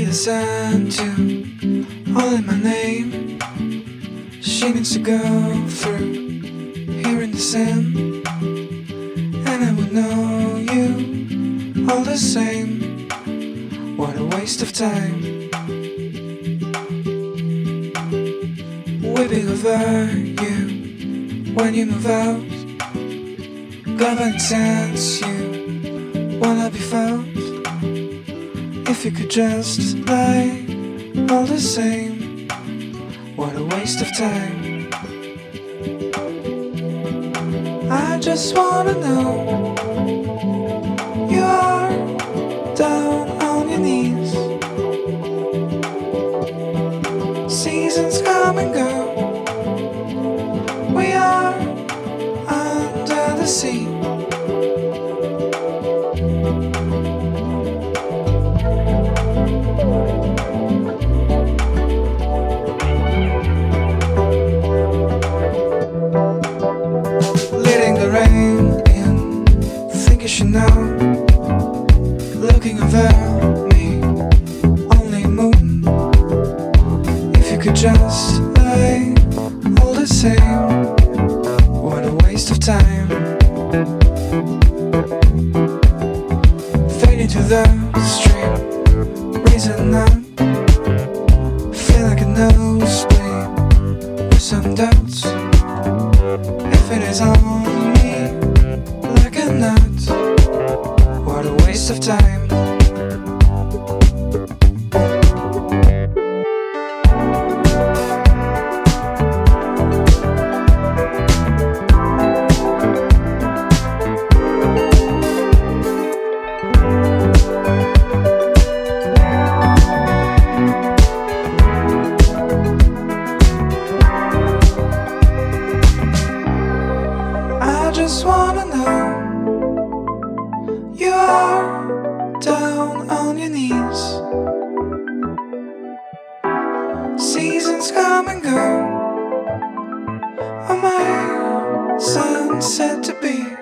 the sun to all in my name. She needs to go through here in the sand, and I would know you all the same. What a waste of time. Weeping over you when you move out. Common sense, you wanna be found. If you could just lie all the same. What a waste of time. I just wanna know you are down on your knees. Seasons come and go. We are under the sea. Leading the rain in, think you should know. Looking over me, only moon. If you could just lie all the same. What a waste of time. Fade into the stream, reason up. Feel like a nosebleed with some doubts. If it is on me like a nut, what a waste of time. I just wanna know you are down on your knees. Seasons come and go. Am I sunset to be?